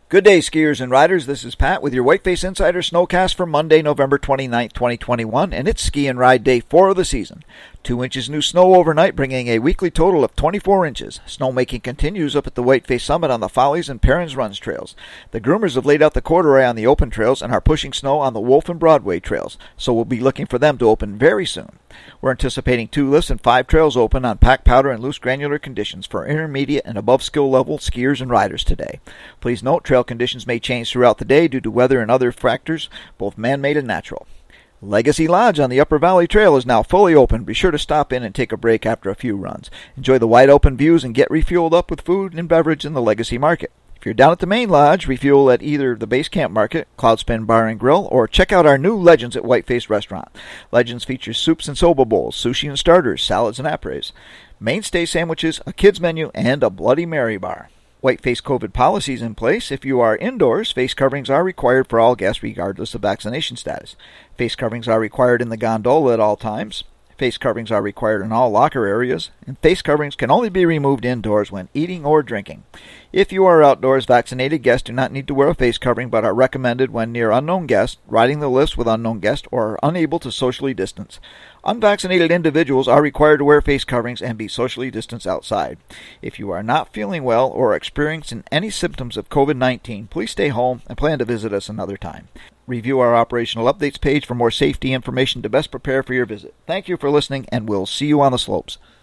Good day, skiers and riders. This is Pat with your Whiteface Insider Snowcast for Monday, November 29th, 2021, and it's ski and ride day 4 of the season. 2 inches new snow overnight, bringing a weekly total of 24 inches. Snowmaking continues up at the Whiteface Summit on the Follies and Perrins Runs trails. The groomers have laid out the corduroy on the open trails and are pushing snow on the Wolf and Broadway trails, so we'll be looking for them to open very soon. We're anticipating 2 lifts and 5 trails open on packed powder and loose granular conditions for intermediate and above skill level skiers and riders today. Please note, trail conditions may change throughout the day due to weather and other factors, both man-made and natural. Legacy Lodge on the Upper Valley Trail is now fully open. Be sure to stop in and take a break after a few runs. Enjoy the wide open views and get refueled up with food and beverage in the Legacy Market. If you're down at the main lodge, refuel at either the Base Camp Market, Cloudspin Bar and Grill, or check out our new Legends at Whiteface Restaurant. Legends features soups and soba bowls, sushi and starters, salads and apres, mainstay sandwiches, a kids menu, and a Bloody Mary bar. Whiteface COVID policies in place. If you are indoors, face coverings are required for all guests regardless of vaccination status. Face coverings are required in the gondola at all times. Face coverings are required in all locker areas, and face coverings can only be removed indoors when eating or drinking. If you are outdoors, vaccinated guests do not need to wear a face covering but are recommended when near unknown guests, riding the lifts with unknown guests, or are unable to socially distance. Unvaccinated individuals are required to wear face coverings and be socially distanced outside. If you are not feeling well or experiencing any symptoms of COVID-19, please stay home and plan to visit us another time. Review our operational updates page for more safety information to best prepare for your visit. Thank you for listening, and we'll see you on the slopes.